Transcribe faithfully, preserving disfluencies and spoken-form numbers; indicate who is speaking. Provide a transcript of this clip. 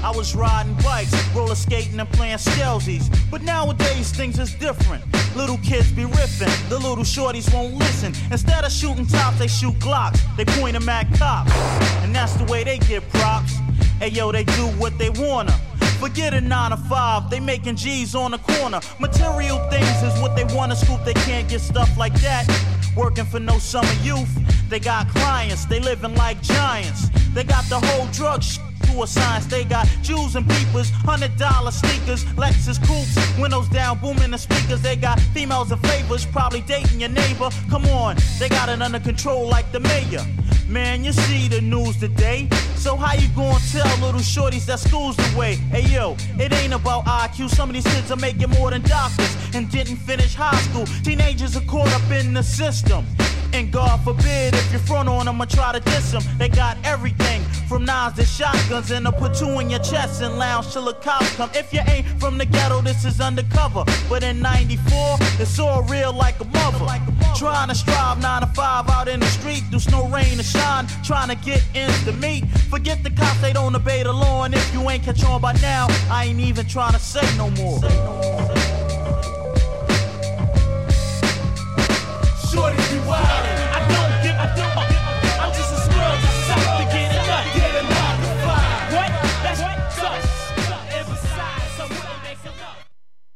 Speaker 1: I was riding bikes, roller skating and playing skelsies. But nowadays things is different. Little kids be riffing, the little shorties won't listen. Instead of shooting tops, they shoot Glocks. They point them at cops, and that's the way they get props. Hey yo, they do what they wanna. Forget a nine to five, they making G's on the corner. Material things is what they wanna scoop, they can't get stuff like that. Working for no summer youth, they got clients, they living like giants. They got the whole drug sh- to a science. They got Jews and peepers, hundred dollar sneakers, Lexus coupes, windows down, booming the speakers. They got females and favors, probably dating your neighbor. Come on, they got it under control like the mayor. Man, you see the news today. So how you gonna tell little shorties that school's the way? Hey yo, it ain't about I Q. Some of these kids are making more than doctors and didn't finish high school. Teenagers are caught up in the system. And God forbid if you front on them or try to diss them. They got everything from knives to shotguns, and they'll put two in your chest and lounge till the cops come. If you ain't from the ghetto, this is undercover. But in ninety-four, it's all real like a mother. Trying to strive nine to five out in the street through snow, rain, or shine. Trying to get ends to meet. Forget the cops, they don't obey the law. And if you ain't catch on by now, I ain't even trying to say no more. Shorty be wild.